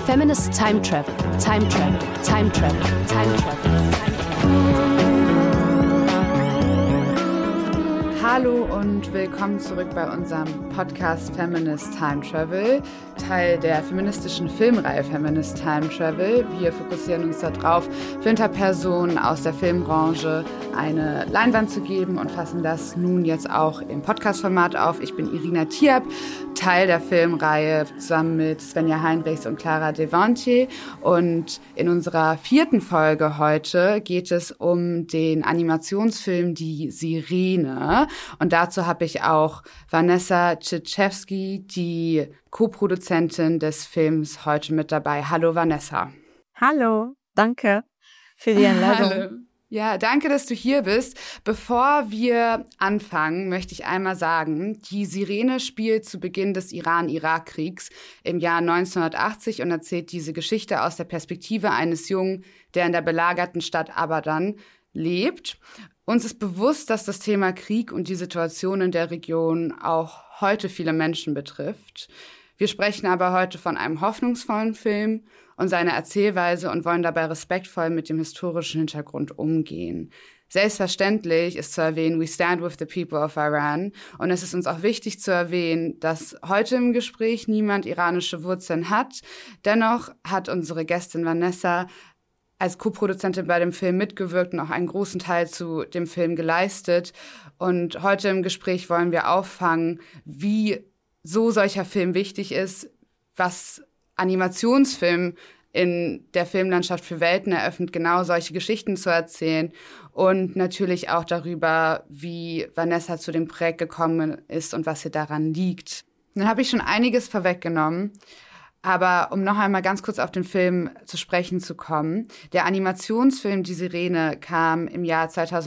Feminist Time Travel, Time Travel, Time Travel, Time Travel. Hallo und willkommen zurück bei unserem Podcast Feminist Time Travel, Teil der feministischen Filmreihe Feminist Time Travel. Wir fokussieren uns darauf, Flinterpersonen aus der Filmbranche eine Leinwand zu geben und fassen das nun jetzt auch im Podcast-Format auf. Ich bin Irina Tiap, Teil der Filmreihe zusammen mit Svenja Heinrichs und Clara Devontier. Und in unserer 4. Folge heute geht es um den Animationsfilm Die Sirene. Und dazu habe ich auch Vanessa Tschitschewski, die Co-Produzentin des Films, heute mit dabei. Hallo Vanessa. Hallo, danke für die Einladung. Hallo. Ja, danke, dass du hier bist. Bevor wir anfangen, möchte ich einmal sagen, Die Sirene spielt zu Beginn des Iran-Irak-Kriegs im Jahr 1980 und erzählt diese Geschichte aus der Perspektive eines Jungen, der in der belagerten Stadt Abadan lebt. Uns ist bewusst, dass das Thema Krieg und die Situation in der Region auch heute viele Menschen betrifft. Wir sprechen aber heute von einem hoffnungsvollen Film und seiner Erzählweise und wollen dabei respektvoll mit dem historischen Hintergrund umgehen. Selbstverständlich ist zu erwähnen, we stand with the people of Iran. Und es ist uns auch wichtig zu erwähnen, dass heute im Gespräch niemand iranische Wurzeln hat. Dennoch hat unsere Gästin Vanessa als Co-Produzentin bei dem Film mitgewirkt und auch einen großen Teil zu dem Film geleistet. Und heute im Gespräch wollen wir auffangen, wie so solcher Film wichtig ist, was Animationsfilm in der Filmlandschaft für Welten eröffnet, genau solche Geschichten zu erzählen und natürlich auch darüber, wie Vanessa zu dem Projekt gekommen ist und was ihr daran liegt. Dann habe ich schon einiges vorweggenommen, aber um noch einmal ganz kurz auf den Film zu sprechen zu kommen. Der Animationsfilm Die Sirene kam im Jahr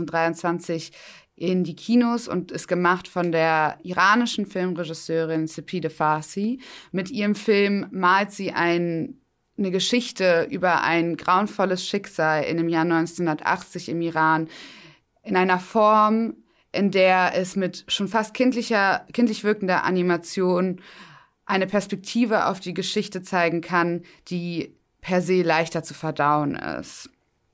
2023 in die Kinos und ist gemacht von der iranischen Filmregisseurin Sepideh Farsi. Mit ihrem Film malt sie eine Geschichte über ein grauenvolles Schicksal in dem Jahr 1980 im Iran in einer Form, in der es mit schon fast kindlich wirkender Animation eine Perspektive auf die Geschichte zeigen kann, die per se leichter zu verdauen ist.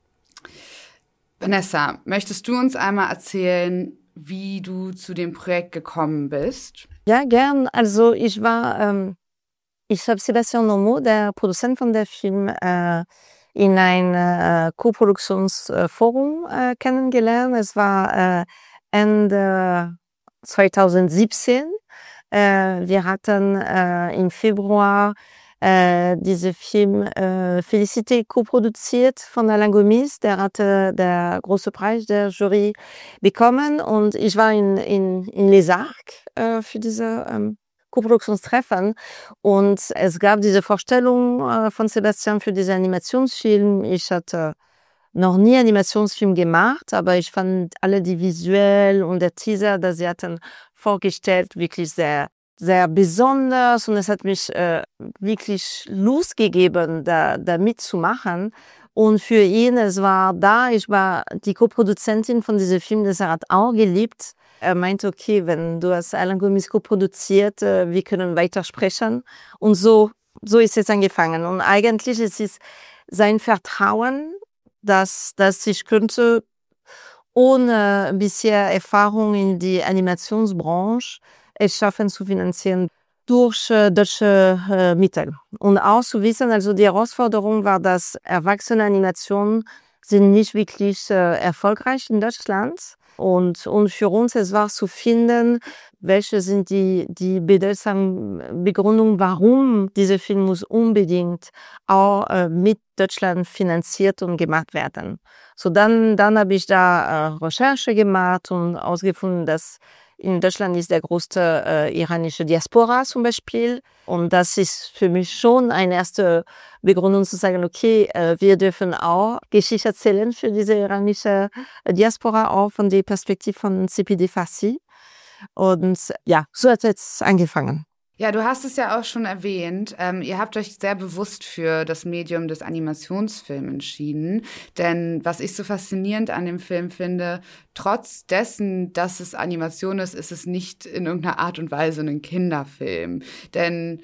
Vanessa, möchtest du uns einmal erzählen, wie du zu dem Projekt gekommen bist? Ja, gern. Also ich habe Sébastien Nomo, der Produzent von der Film, in ein Co-Produktionsforum kennengelernt. Es war Ende 2017. Wir hatten im Februar diese Film Félicité co-produziert von Alain Gomis. Der hatte der große Preis der Jury bekommen und ich war in Les Arcs für diese Co-Produktionstreffen und es gab diese Vorstellung von Sébastien für diesen Animationsfilm. Ich hatte noch nie Animationsfilm gemacht, aber ich fand alle die visuell und der Teaser, das sie hatten vorgestellt, wirklich sehr sehr besonders und es hat mich wirklich Lust gegeben, da mitzumachen. Und für ihn, ich war die Co-Produzentin von diesem Film, das er hat auch geliebt. Er meinte, okay, wenn du als Alain Gomis co-produziert, wir können weitersprechen. Und so ist es angefangen. Und eigentlich ist es sein Vertrauen, dass ich könnte ohne bisher Erfahrung in die Animationsbranche es schaffen zu finanzieren durch deutsche Mittel. Und auch zu wissen, also die Herausforderung war, dass erwachsene Animationen sind nicht wirklich erfolgreich in Deutschland. Und für uns, es war zu finden, welche sind die bedeutsamen Begründungen, warum dieser Film muss unbedingt auch mit Deutschland finanziert und gemacht werden. So dann habe ich da Recherche gemacht und ausgefunden, dass in Deutschland ist der größte iranische Diaspora zum Beispiel. Und das ist für mich schon eine erste Begründung zu sagen, okay, wir dürfen auch Geschichte erzählen für diese iranische Diaspora, auch von der Perspektive von Sepideh Farsi. Und ja, so hat es angefangen. Ja, du hast es ja auch schon erwähnt. Ihr habt euch sehr bewusst für das Medium des Animationsfilms entschieden. Denn was ich so faszinierend an dem Film finde, trotz dessen, dass es Animation ist, ist es nicht in irgendeiner Art und Weise ein Kinderfilm. Denn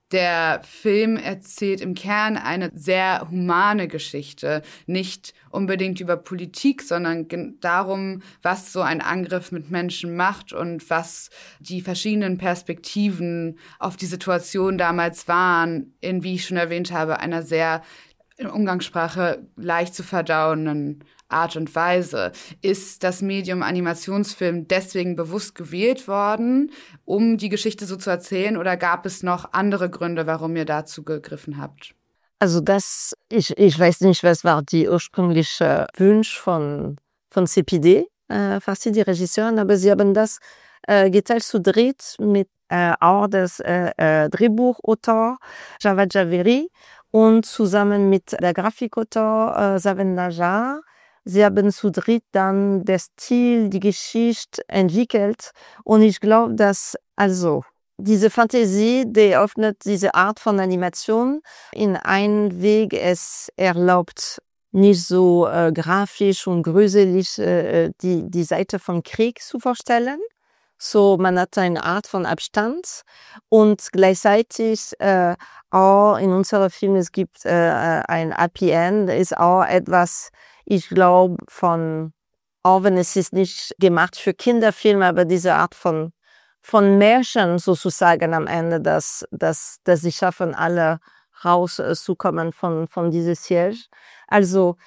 Der Film erzählt im Kern eine sehr humane Geschichte, nicht unbedingt über Politik, sondern darum, was so ein Angriff mit Menschen macht und was die verschiedenen Perspektiven auf die Situation damals waren, in, wie ich schon erwähnt habe, einer sehr in Umgangssprache leicht zu verdauenden Art und Weise. Ist das Medium Animationsfilm deswegen bewusst gewählt worden, um die Geschichte so zu erzählen, oder gab es noch andere Gründe, warum ihr dazu gegriffen habt? Also ich weiß nicht, was war die ursprüngliche Wunsch von CPD, Farsi, die Regisseurin, aber sie haben das geteilt zu dritt mit auch das Drehbuchautor Javad Javeri und zusammen mit der Grafikautor Saven Najar. Sie haben zu dritt dann den Stil, die Geschichte entwickelt. Und ich glaube, dass also diese Fantasie, die öffnet diese Art von Animation in einen Weg, es erlaubt nicht so grafisch und gruselig die Seite von Krieg zu vorstellen. So, man hat eine Art von Abstand und gleichzeitig auch in unserem Film, es gibt ein Happy End, ist auch etwas, ich glaube, auch wenn es ist nicht gemacht für Kinderfilme, aber diese Art von Märchen sozusagen am Ende, dass sie schaffen, alle rauszukommen von diesem Siege. Also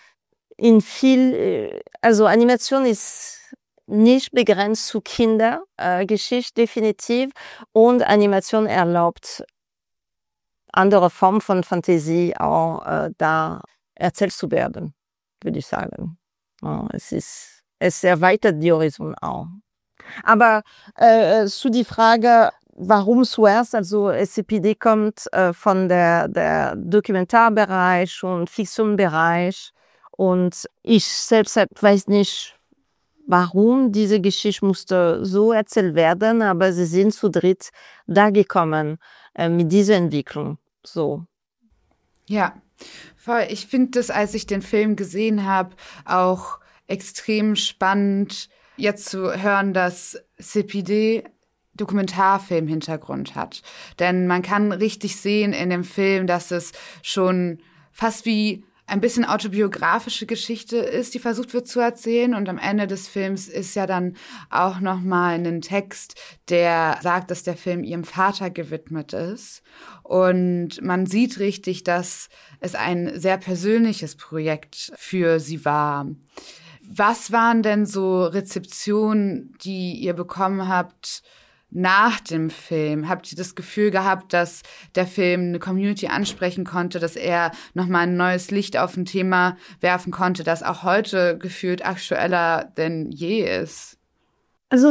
also Animation ist nicht begrenzt zu Kindergeschichte definitiv, und Animation erlaubt andere Formen von Fantasie auch da erzählt zu werden, würde ich sagen. Es erweitert die Horizont auch. Aber zu die Frage, warum zuerst, also SCPD kommt von der Dokumentarbereich und Fiktionbereich, und ich selbst weiß nicht, warum diese Geschichte musste so erzählt werden, aber sie sind zu dritt da gekommen mit dieser Entwicklung. So. Ja, voll. Ich finde das, als ich den Film gesehen habe, auch extrem spannend, jetzt zu hören, dass CPD Dokumentarfilm-Hintergrund hat. Denn man kann richtig sehen in dem Film, dass es schon fast wie ein bisschen autobiografische Geschichte ist, die versucht wird zu erzählen. Und am Ende des Films ist ja dann auch nochmal ein Text, der sagt, dass der Film ihrem Vater gewidmet ist. Und man sieht richtig, dass es ein sehr persönliches Projekt für sie war. Was waren denn so Rezeptionen, die ihr bekommen habt nach dem Film? Habt ihr das Gefühl gehabt, dass der Film eine Community ansprechen konnte, dass er nochmal ein neues Licht auf ein Thema werfen konnte, das auch heute gefühlt aktueller denn je ist? Also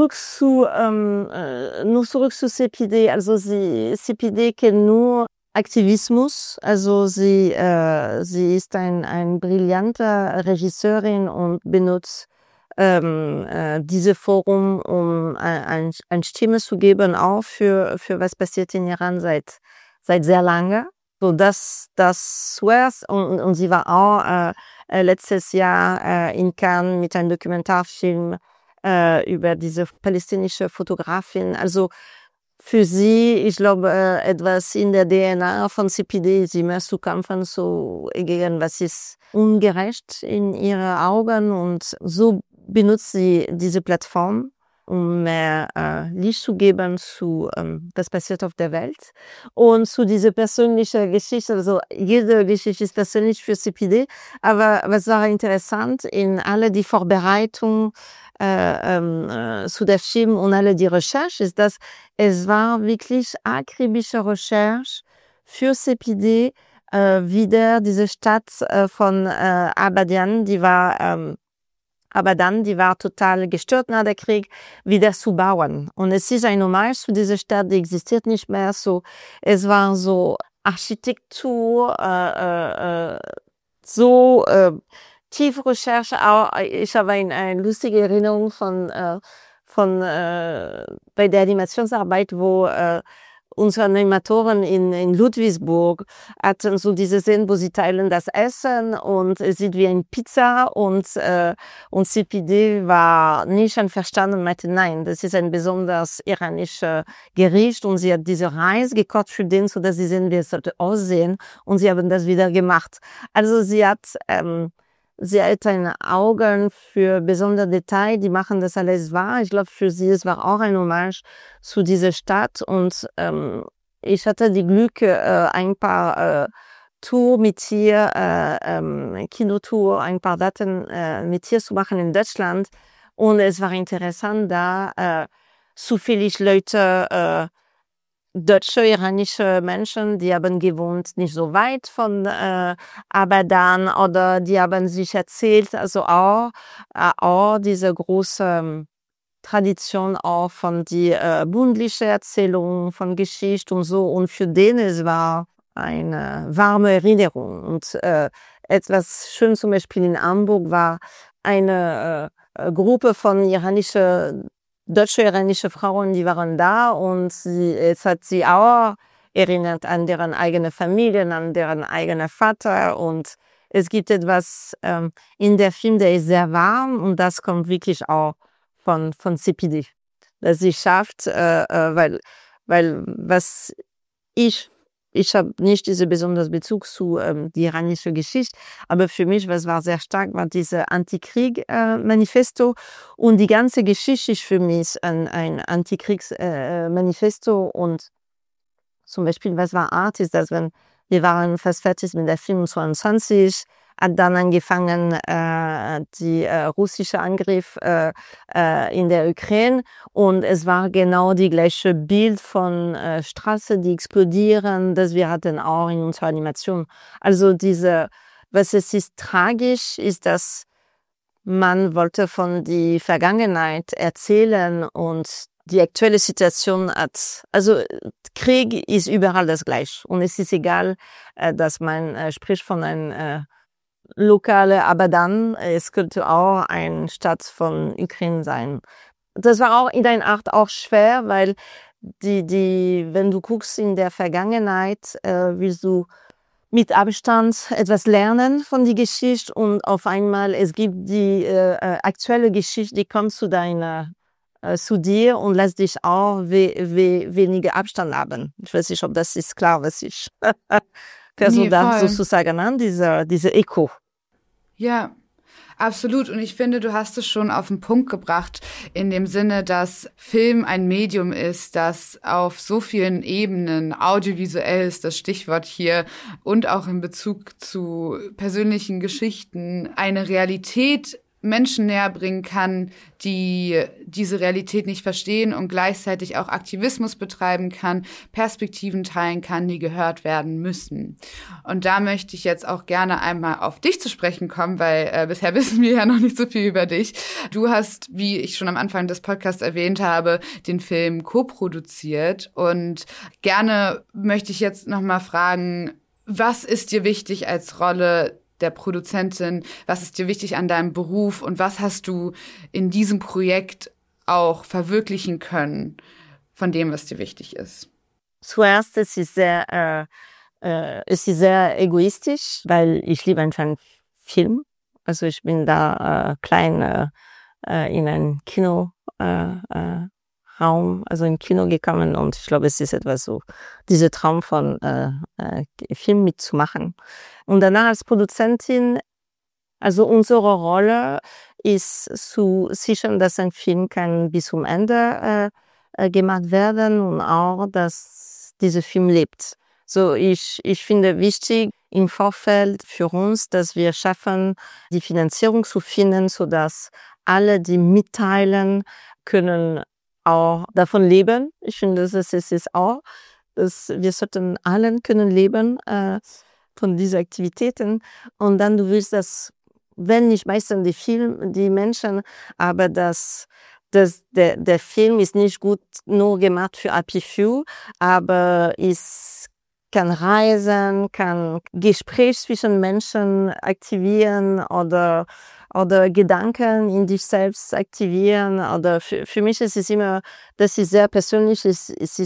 nur zurück zu CPD. Also CPD kennt nur Aktivismus. Also sie ist ein brillanter Regisseurin und benutzt diese Forum, um eine Stimme zu geben, auch für was passiert in Iran seit sehr lange. So das zuerst, und sie war auch letztes Jahr in Cannes mit einem Dokumentarfilm über diese palästinensische Fotografin. Also für sie, ich glaube, etwas in der DNA von CPD, sie mehr zu kämpfen, so gegen was ist ungerecht in ihren Augen, und so benutzt sie diese Plattform, um mehr Licht zu geben zu was passiert auf der Welt. Und zu dieser persönlichen Geschichte, also jede Geschichte ist persönlich für CPD, aber was war interessant in alle die Vorbereitung zu der Film und alle die Recherche, ist, dass es war wirklich akribische Recherche für CPD, wieder diese Stadt von Abadan, die war total gestört nach dem Krieg, wieder zu bauen. Und es ist ein Hommage zu dieser Stadt, die existiert nicht mehr so. Es war so Architektur, tiefe Recherche auch. Ich habe eine lustige Erinnerung von bei der Animationsarbeit, wo unsere Animatoren in Ludwigsburg hatten so diese Szene, wo sie teilen das Essen und es sieht wie ein Pizza und CPD war nicht einverstanden und meinte, nein, das ist ein besonders iranisches Gericht und sie hat diese Reis gekocht für den, so dass sie sehen, wie es sollte aussehen und sie haben das wieder gemacht. Also sie hat ein Augen für besondere Details, die machen das alles wahr. Ich glaube, für sie, es war auch ein Hommage zu dieser Stadt und ich hatte die Glück, ein paar Tour mit ihr, Kinotour, ein paar Daten mit ihr zu machen in Deutschland und es war interessant, da zufällig Leute deutsche, iranische Menschen, die haben gewohnt nicht so weit von Abadan oder die haben sich erzählt, also auch diese große Tradition auch von die bundliche Erzählung von Geschichte und so und für den es war eine warme Erinnerung und etwas schön zum Beispiel in Hamburg war eine Gruppe von deutsche iranische Frauen, die waren da und es hat sie auch erinnert an deren eigene Familien, an deren eigenen Vater und es gibt etwas in der Film, der ist sehr warm und das kommt wirklich auch von CPD, dass sie schafft, weil was ich habe nicht diesen besonderen Bezug zu die iranische Geschichte, aber für mich, was war sehr stark, war diese Antikrieg-Manifesto und die ganze Geschichte ist für mich ein Antikriegs-Manifesto und zum Beispiel, was war Art, ist, dass wenn wir waren fast fertig mit der Film 22, hat dann angefangen die russische Angriff in der Ukraine und es war genau die gleiche Bild von Straßen, die explodieren, das wir hatten auch in unserer Animation. Also was es ist tragisch, ist, dass man wollte von der Vergangenheit erzählen und die aktuelle Situation also Krieg ist überall das Gleiche und es ist egal, dass man spricht von einem lokale Abadan, es könnte auch eine Stadt von Ukraine sein. Das war auch in einer Art auch schwer, weil wenn du guckst in der Vergangenheit, willst du mit Abstand etwas lernen von der Geschichte und auf einmal es gibt die aktuelle Geschichte, die kommt zu dir und lässt dich auch weniger Abstand haben. Ich weiß nicht, ob das ist klar, was ich versuche da sozusagen an, diese Echo. Ja, absolut. Und ich finde, du hast es schon auf den Punkt gebracht, in dem Sinne, dass Film ein Medium ist, das auf so vielen Ebenen, audiovisuell ist das Stichwort hier, und auch in Bezug zu persönlichen Geschichten, eine Realität Menschen näher bringen kann, die diese Realität nicht verstehen und gleichzeitig auch Aktivismus betreiben kann, Perspektiven teilen kann, die gehört werden müssen. Und da möchte ich jetzt auch gerne einmal auf dich zu sprechen kommen, weil bisher wissen wir ja noch nicht so viel über dich. Du hast, wie ich schon am Anfang des Podcasts erwähnt habe, den Film co-produziert und gerne möchte ich jetzt nochmal fragen, was ist dir wichtig als Rolle der Produzentin, was ist dir wichtig an deinem Beruf und was hast du in diesem Projekt auch verwirklichen können von dem, was dir wichtig ist? Zuerst, es ist sehr egoistisch, weil ich liebe einfach Film. Also ich bin da klein in ein Raum, also im Kino gekommen und ich glaube, es ist etwas so, dieser Traum von Film mitzumachen. Und danach als Produzentin, also unsere Rolle ist zu sichern, dass ein Film kann bis zum Ende gemacht werden und auch, dass dieser Film lebt. So, ich finde wichtig im Vorfeld für uns, dass wir schaffen, die Finanzierung zu finden, sodass alle, die mitteilen, können auch davon leben. Ich finde, das ist auch, dass wir sollten allen können leben von diesen Aktivitäten. Und dann du willst, dass, wenn nicht meistens die Menschen, aber dass der Film ist nicht gut nur gemacht für Happy Few, aber kann reisen, kann Gespräch zwischen Menschen aktivieren oder Gedanken in dich selbst aktivieren. Oder für mich ist es immer, das ist sehr persönlich, es ist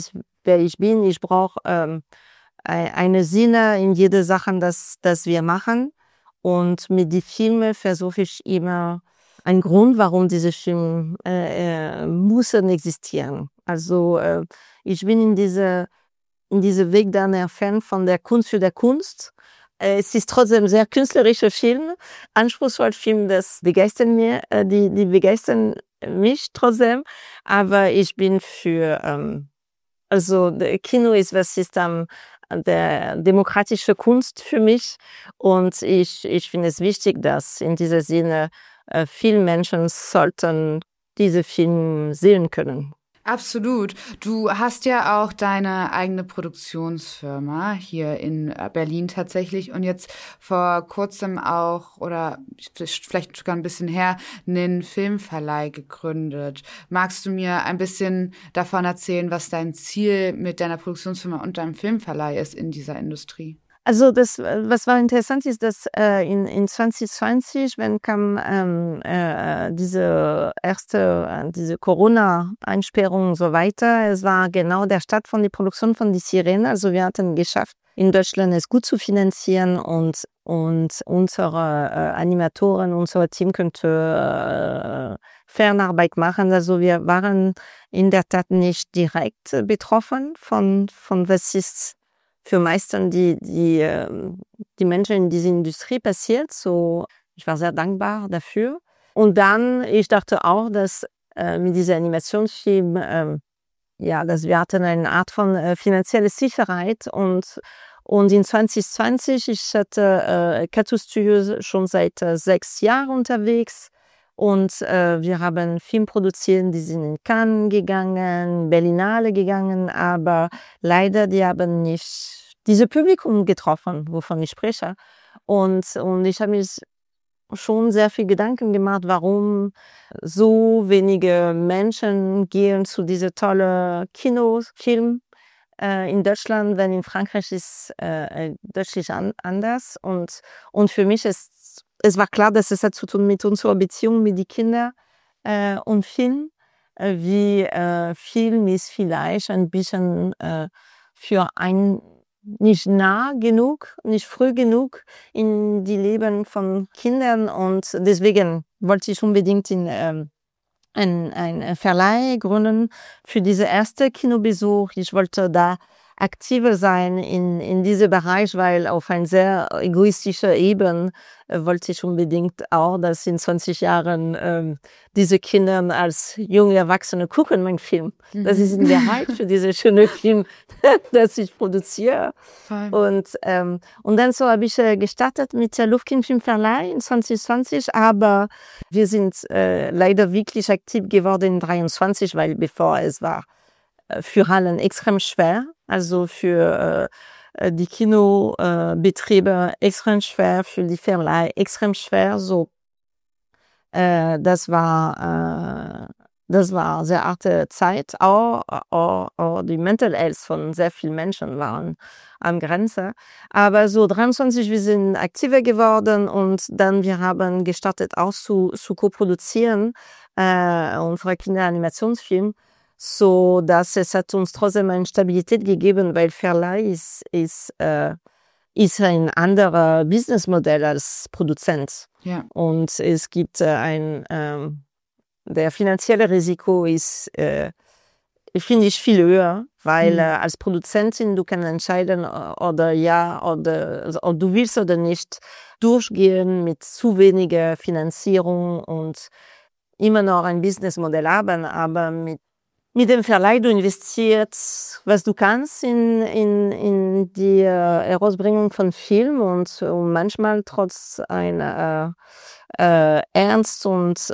wer ich bin. Ich brauche eine Sinne in jede Sache, das wir machen. Und mit den Filmen versuche ich immer einen Grund, warum diese Filme müssen existieren. Also ich bin in diese Weg dann entfernt von der Kunst für der Kunst. Es ist trotzdem sehr künstlerischer Film, anspruchsvoller Film, das begeistert mir, die begeistern mich trotzdem. Aber ich bin für, also der Kino ist der demokratische Kunst für mich. Und ich finde es wichtig, dass in dieser Sinne viele Menschen sollten diese Film sehen können. Absolut. Du hast ja auch deine eigene Produktionsfirma hier in Berlin tatsächlich und jetzt vor kurzem auch oder vielleicht sogar ein bisschen her einen Filmverleih gegründet. Magst du mir ein bisschen davon erzählen, was dein Ziel mit deiner Produktionsfirma und deinem Filmverleih ist in dieser Industrie? Also was war interessant ist, dass in 2020, wenn kam diese Corona-Einsperrung und so weiter, es war genau der Start von der Produktion von die Sirene. Also wir hatten geschafft, in Deutschland es gut zu finanzieren und unsere Animatoren, unser Team könnte Fernarbeit machen. Also wir waren in der Tat nicht direkt betroffen von was ist für meistens die Menschen in dieser Industrie passiert. So, ich war sehr dankbar dafür. Und dann, ich dachte auch, dass mit diesem Animationsfilm, dass wir hatten eine Art von finanzielle Sicherheit. Und in 2020, ich hatte Kato Studios schon seit 6 Jahren unterwegs. Und wir haben Film produziert, die sind in Cannes gegangen, Berlinale gegangen, aber leider, die haben nicht diese Publikum getroffen, wovon ich spreche. Und ich habe mich schon sehr viel Gedanken gemacht, warum so wenige Menschen gehen zu diese tolle Kinofilm in Deutschland, wenn in Frankreich ist deutlich anders. Und für mich es war klar, dass es hat zu tun mit unserer Beziehung mit den Kindern und Film. Wie Film ist vielleicht ein bisschen für ein nicht nah genug, nicht früh genug in die Leben von Kindern. Und deswegen wollte ich unbedingt ein Verleih gründen für diese erste Kinobesuch. Ich wollte da aktiver sein in diesem Bereich, weil auf einer sehr egoistischen Ebene wollte ich unbedingt auch, dass in 20 Jahren diese Kinder als junge Erwachsene gucken meinen Film. Das ist in Wahrheit für diese schöne Film, das ich produziere. Und dann so habe ich gestartet mit der Lufkin Filmverleih in 2020, aber wir sind leider wirklich aktiv geworden in 2023, weil bevor es war für Hallen extrem schwer, also für die Kinobetriebe extrem schwer, für die Verleih extrem schwer. So, das war sehr harte Zeit. Auch die Mental Health von sehr vielen Menschen waren an Grenze. Aber so 23, wir sind aktiver geworden und dann wir haben gestartet auch zu co-produzieren unsere Kinderanimationsfilm. So, dass es hat uns trotzdem eine Stabilität gegeben, weil Verleih ist ein anderer Businessmodell als Produzent. Ja. Und es gibt der finanzielle Risiko ist, finde ich, viel höher, weil als Produzentin du kannst entscheiden, oder du willst oder nicht durchgehen mit zu weniger Finanzierung und immer noch ein Businessmodell haben, aber mit dem Verleih du investierst, was du kannst in die Herausbringung von Film und manchmal trotz einer ernst und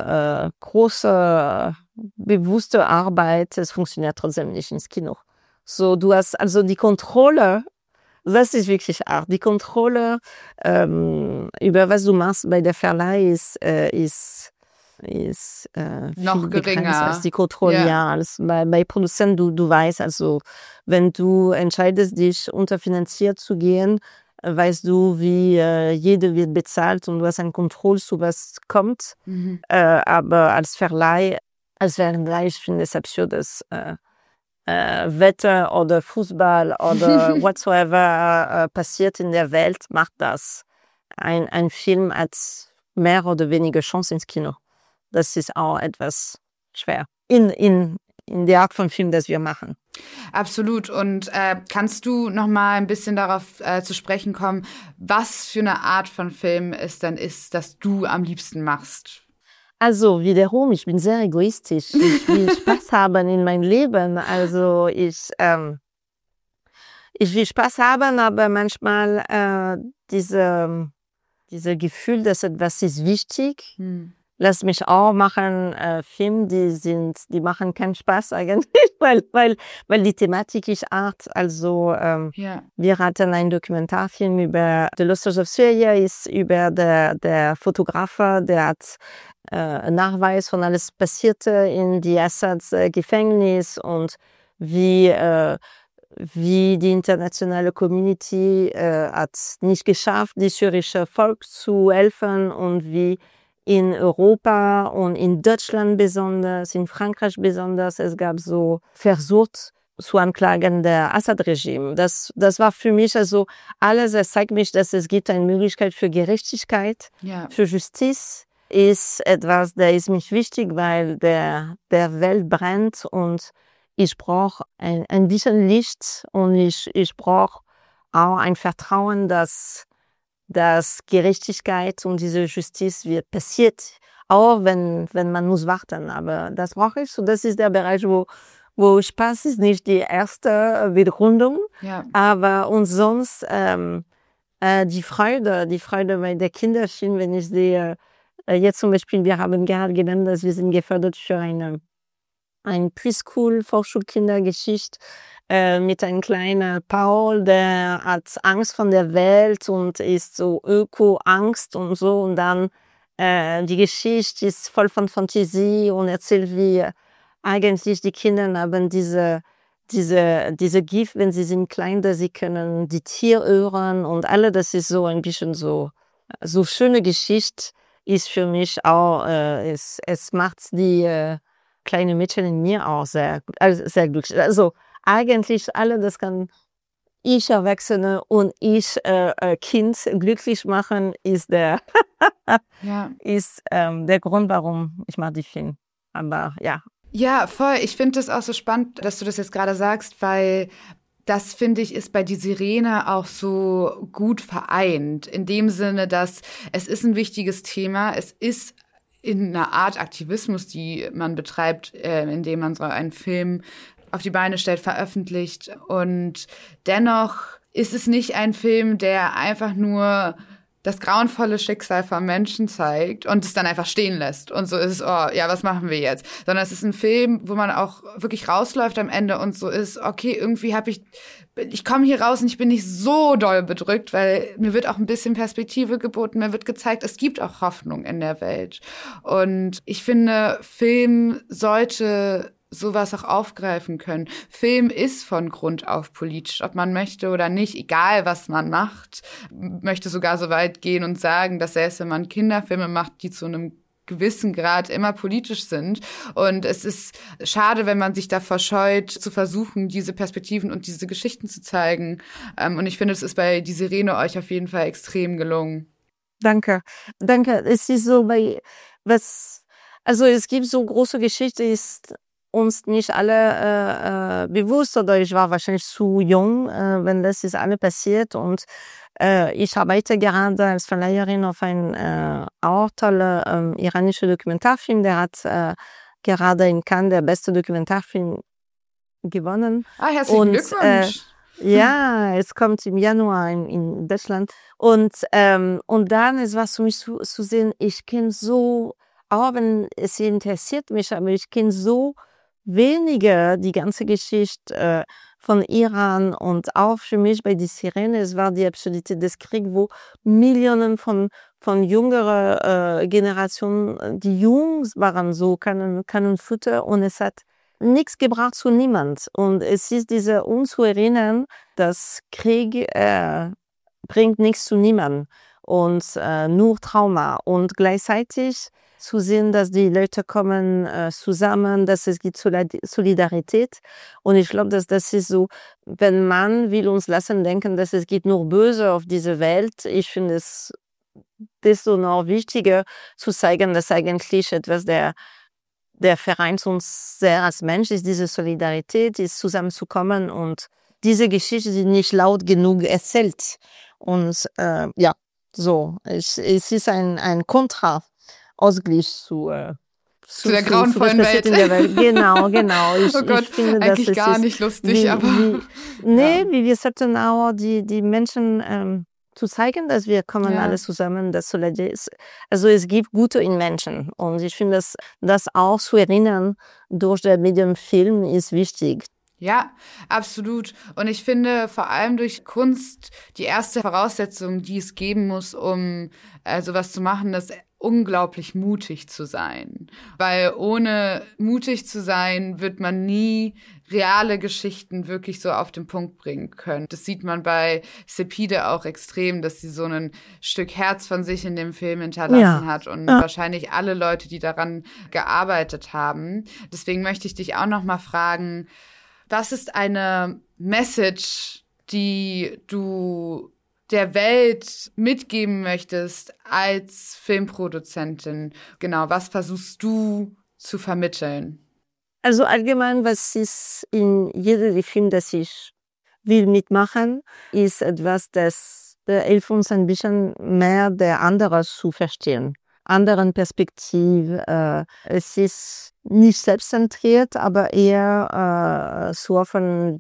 große bewusste Arbeit, es funktioniert trotzdem nicht ins Kino. So, du hast also die Kontrolle, das ist wirklich arg. Die Kontrolle über was du machst bei der Verleih ist noch geringer als die Kontrolle, ja, als bei Produzenten, du weißt, also wenn du entscheidest, dich unterfinanziert zu gehen, weißt du, wie jeder wird bezahlt und du hast eine Kontrolle zu was kommt. Aber als Verleih, ich finde es absurd, dass Wetter oder Fußball oder whatsoever passiert in der Welt, macht das. Ein Film hat mehr oder weniger Chance ins Kino. Das ist auch etwas schwer in der Art von Film, das wir machen. Absolut. Und kannst du noch mal ein bisschen darauf zu sprechen kommen, was für eine Art von Film es dann ist, das du am liebsten machst? Also wiederum, ich bin sehr egoistisch. Ich will Spaß haben in meinem Leben. Also ich will Spaß haben, aber manchmal diese Gefühl, dass etwas ist wichtig, lässt mich auch machen Filme, die machen keinen Spaß eigentlich, weil die Thematik ist hart. Also wir hatten einen Dokumentarfilm über The Lost of Syria, ist über der Fotograf, der hat Nachweis von alles Passierte in die Assads Gefängnis und wie die internationale Community hat nicht geschafft, die syrische Volk zu helfen und wie in Europa und in Deutschland besonders, in Frankreich besonders, es gab so Versuch zu anklagen der Assad-Regime. Das war für mich also alles, es zeigt mich, dass es gibt eine Möglichkeit für Gerechtigkeit, für Justiz. Ist etwas, der ist mich wichtig, weil der Welt brennt und ich brauche ein bisschen Licht und ich brauche auch ein Vertrauen, dass Gerechtigkeit und diese Justiz wird passiert, auch wenn man muss warten. Aber das brauche ich. So, das ist der Bereich, wo Spaß ist, nicht die erste Begründung, aber und sonst die Freude bei der Kinderfilm, wenn ich sehe. Jetzt zum Beispiel, wir haben gerade genannt, dass wir sind gefördert für ein Preschool, Vorschulkindergeschichte mit einem kleinen Paul, der hat Angst von der Welt und ist so Öko-Angst und so. Und dann die Geschichte ist voll von Fantasie und erzählt, wie eigentlich die Kinder haben diese Gift, wenn sie sind klein, dass sie können die Tiere hören und alle, das ist so ein bisschen so schöne Geschichte. Ist für mich auch, es macht die kleine Mädchen in mir auch sehr glücklich. Also eigentlich alle, das kann ich Erwachsene und ich Kind glücklich machen, ist der Grund, warum ich mache die Film. Aber ja. Ja, voll. Ich finde das auch so spannend, dass du das jetzt gerade sagst, weil das, finde ich, ist bei Die Sirene auch so gut vereint. In dem Sinne, dass es ist ein wichtiges Thema. Es ist in einer Art Aktivismus, die man betreibt, indem man so einen Film auf die Beine stellt, veröffentlicht. Und dennoch ist es nicht ein Film, der einfach nur das grauenvolle Schicksal von Menschen zeigt und es dann einfach stehen lässt. Und so ist es, oh, ja, was machen wir jetzt? Sondern es ist ein Film, wo man auch wirklich rausläuft am Ende und so ist, okay, irgendwie ich komme hier raus und ich bin nicht so doll bedrückt, weil mir wird auch ein bisschen Perspektive geboten, mir wird gezeigt, es gibt auch Hoffnung in der Welt. Und ich finde, Film sollte sowas auch aufgreifen können. Film ist von Grund auf politisch, ob man möchte oder nicht, egal was man macht. Möchte sogar so weit gehen und sagen, dass selbst wenn man Kinderfilme macht, die zu einem gewissen Grad immer politisch sind. Und es ist schade, wenn man sich davor scheut, zu versuchen, diese Perspektiven und diese Geschichten zu zeigen. Und ich finde, es ist bei Die Sirene euch auf jeden Fall extrem gelungen. Danke. Es ist so also es gibt so große Geschichte, ist uns nicht alle bewusst, oder ich war wahrscheinlich zu jung, wenn das ist alle passiert. Und ich arbeite gerade als Verleiherin auf einen auch tolle iranische Dokumentarfilm. Der hat gerade in Cannes der beste Dokumentarfilm gewonnen. Herzlichen Glückwunsch! Ja, es kommt im Januar in Deutschland. Und dann, es war für mich zu sehen, ich kenne so, auch wenn es interessiert mich, aber ich kenne so weniger die ganze Geschichte von Iran und auch für mich bei Die Sirene, es war die Absurdität des Kriegs, wo Millionen von jüngerer Generationen, die Jungs waren so, Kanonenfutter und es hat nichts gebracht zu niemand. Und es ist uns zu erinnern, dass Krieg bringt nichts zu niemandem und nur Trauma. Und gleichzeitig zu sehen, dass die Leute kommen zusammen, dass es gibt Solidarität. Und ich glaube, dass das ist so, wenn man will uns lassen denken, dass es gibt nur Böse auf dieser Welt. Ich finde es desto noch wichtiger zu zeigen, dass eigentlich etwas der vereint uns sehr als Mensch ist, diese Solidarität, ist zusammenzukommen und diese Geschichte, die nicht laut genug erzählt. Und so, es ist ein Kontra-Ausgleich zu der grauenvollen Welt. In der Welt. Genau. Oh Gott, ich finde, eigentlich das gar nicht lustig, aber... wie wir sollten auch die Menschen zu zeigen, dass wir kommen alle zusammen, dass also es gibt Gute in Menschen. Und ich finde, das auch zu erinnern durch das Medium Film ist wichtig. Ja, absolut. Und ich finde vor allem durch Kunst die erste Voraussetzung, die es geben muss, um sowas zu machen, ist unglaublich mutig zu sein. Weil ohne mutig zu sein, wird man nie reale Geschichten wirklich so auf den Punkt bringen können. Das sieht man bei Sepide auch extrem, dass sie so ein Stück Herz von sich in dem Film hinterlassen hat und wahrscheinlich alle Leute, die daran gearbeitet haben. Deswegen möchte ich dich auch noch mal fragen, was ist eine Message, die du der Welt mitgeben möchtest als Filmproduzentin? Genau, was versuchst du zu vermitteln? Also allgemein, was ist in jedem Film, das ich will mitmachen, ist etwas, das hilft uns ein bisschen mehr der andere zu verstehen. Anderen Perspektive. Es ist nicht selbstzentriert, aber eher zu offen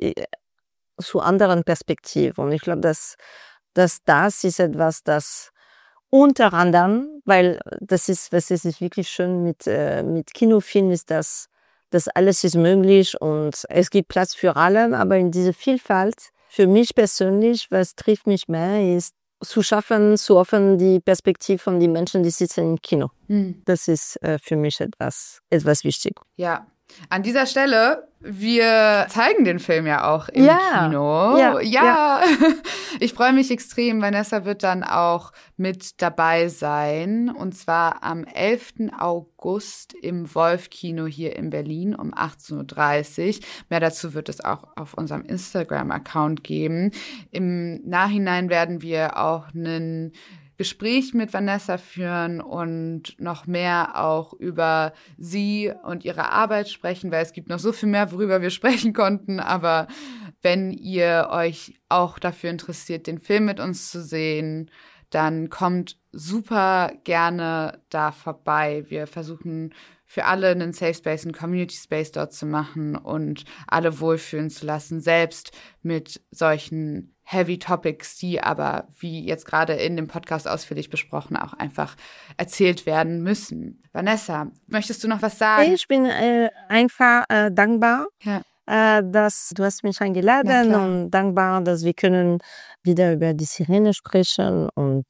zu anderen Perspektiven. Und ich glaube, dass das ist etwas, das unter anderem, weil das ist, was ist wirklich schön mit Kinofilm, ist, dass alles ist möglich und es gibt Platz für alle, aber in dieser Vielfalt, für mich persönlich, was trifft mich mehr, ist, zu schaffen, zu offen die Perspektive von den Menschen, die sitzen im Kino. Das ist für mich etwas wichtig. Ja, an dieser Stelle, wir zeigen den Film ja auch im Kino. Ja. Ich freue mich extrem. Vanessa wird dann auch mit dabei sein. Und zwar am 11. August im Wolf-Kino hier in Berlin um 18:30 Uhr. Mehr dazu wird es auch auf unserem Instagram-Account geben. Im Nachhinein werden wir auch einen Gespräch mit Vanessa führen und noch mehr auch über sie und ihre Arbeit sprechen, weil es gibt noch so viel mehr, worüber wir sprechen konnten. Aber wenn ihr euch auch dafür interessiert, den Film mit uns zu sehen, dann kommt super gerne da vorbei. Wir versuchen für alle einen Safe Space, einen Community Space dort zu machen und alle wohlfühlen zu lassen, selbst mit solchen Heavy Topics, die aber, wie jetzt gerade in dem Podcast ausführlich besprochen, auch einfach erzählt werden müssen. Vanessa, möchtest du noch was sagen? Ich bin einfach dankbar, dass du hast mich eingeladen und dankbar, dass wir können wieder über die Sirene sprechen und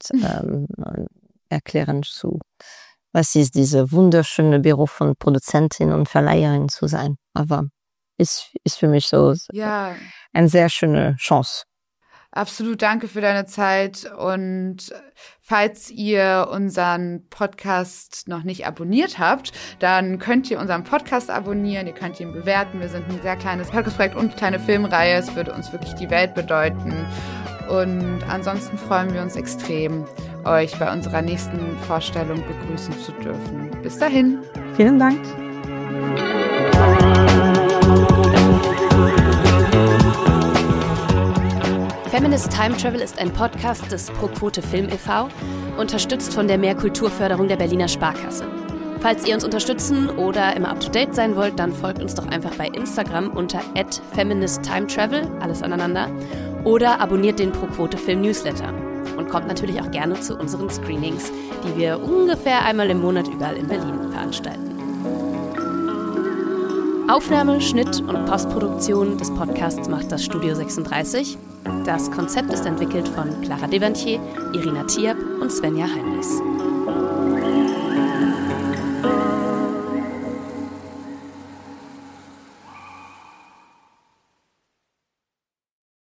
erklären was ist dieser wunderschöne Beruf von Produzentin und Verleiherin zu sein. Aber ist für mich so eine sehr schöne Chance. Absolut, danke für deine Zeit. Und falls ihr unseren Podcast noch nicht abonniert habt, dann könnt ihr unseren Podcast abonnieren, ihr könnt ihn bewerten. Wir sind ein sehr kleines Podcastprojekt und eine kleine Filmreihe. Es würde uns wirklich die Welt bedeuten. Und ansonsten freuen wir uns extrem, euch bei unserer nächsten Vorstellung begrüßen zu dürfen. Bis dahin. Vielen Dank. Feminist Time Travel ist ein Podcast des Pro-Quote Film e.V., unterstützt von der Mehrkulturförderung der Berliner Sparkasse. Falls ihr uns unterstützen oder immer up-to-date sein wollt, dann folgt uns doch einfach bei Instagram unter @feministtimetravel, alles aneinander, oder abonniert den Pro-Quote Film Newsletter. Und kommt natürlich auch gerne zu unseren Screenings, die wir ungefähr einmal im Monat überall in Berlin veranstalten. Aufnahme, Schnitt und Postproduktion des Podcasts macht das Studio 36. Das Konzept ist entwickelt von Clara Devantier, Irina Tiap und Svenja Heinrichs.